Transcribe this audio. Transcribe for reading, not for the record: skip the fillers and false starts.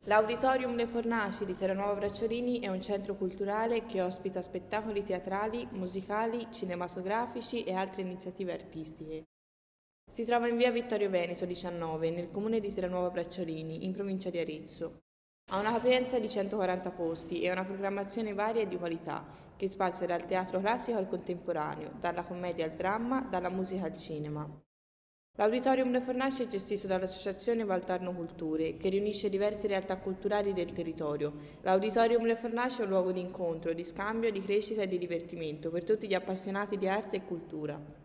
L'Auditorium Le Fornaci di Terranova Bracciolini è un centro culturale che ospita spettacoli teatrali, musicali, cinematografici e altre iniziative artistiche. Si trova in via Vittorio Veneto 19, nel comune di Terranova Bracciolini, in provincia di Arezzo. Ha una capienza di 140 posti e una programmazione varia e di qualità, che spazia dal teatro classico al contemporaneo, dalla commedia al dramma, dalla musica al cinema. L'Auditorium Le Fornaci è gestito dall'Associazione Valtarno Culture, che riunisce diverse realtà culturali del territorio. L'Auditorium Le Fornaci è un luogo di incontro, di scambio, di crescita e di divertimento per tutti gli appassionati di arte e cultura.